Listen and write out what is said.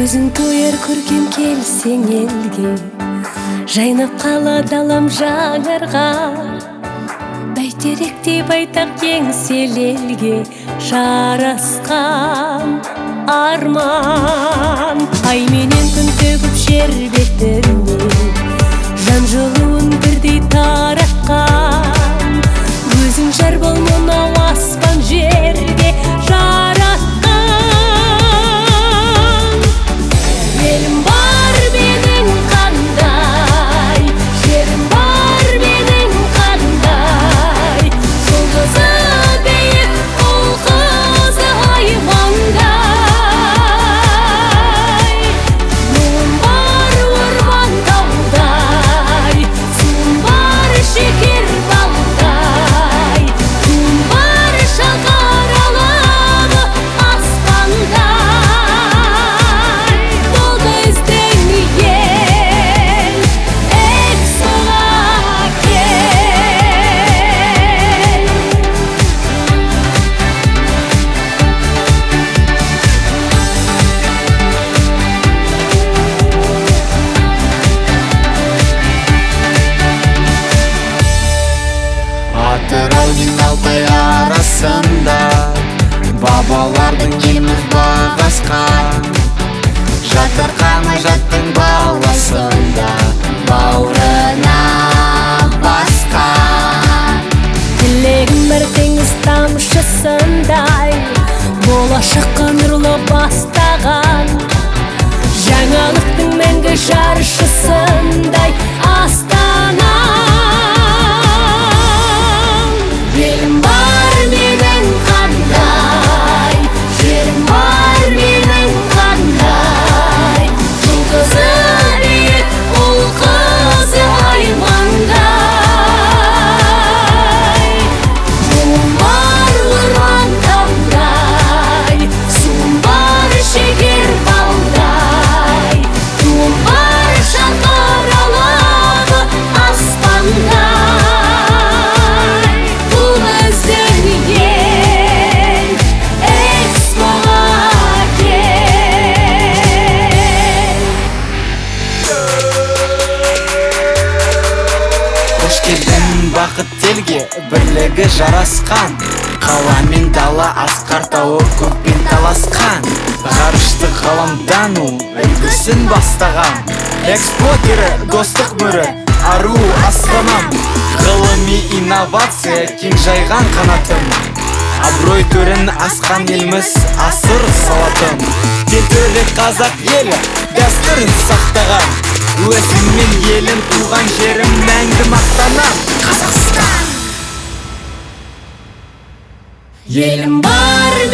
Көзің тояр көркем келсең елге, жайнап қалады алам жаңарған. Бәйтеректей байтақ еңселі елге жарасқан арман. Ай менен күн төгіп жер бетіне, жан жылуын бірдей таратқан. Өзің жар бол мынау аспан жерге жаратқан. Елім бар менің қандай, жерім бар менің қандай. Жұлдызы биік, ұл қызы аймаңдай. Мұң бар орман таудай, суым бар шекер балдай. Туым бар шалқар алаңы аспандай. Бұл біздің ел, эксоға кел. Атырау мен Алтай арасында бабалардың еміз бағасқан. Жатырқаны жаттың баласында бауырына басқан. Тілегім бір теңіз тамшысындай, болашаққа нұрлы бастаған. Жаңалықтың мәңгі жаршысындай Астана. Елім бар менің қандай, жерім бар менің қандай. Жұлдызы биік, ұл қызы аймаңдай. Мұң бар орман таудай, суым бар шекер балдай. Туым бар шалқар алаңы аспандай. Бұл біздің ел, экспоға кел. Қош келдің бақыт елге, бірлігі жарасқан. Қала мен дала асқар тауы көппен таласқан. Ғарышты ғаламдану үлгісін бастаған. Экспо тері достық мөрі, ару астанам. Ғылыми инновация кең жайған қанатын. Абырой төрін асқан елміз асыр салатын. Тентөлі қазақ елі дәстүрін сақтаған. Өзім мен елім туған жерім мәңгі мақтанам. Қазақстан. Елім бар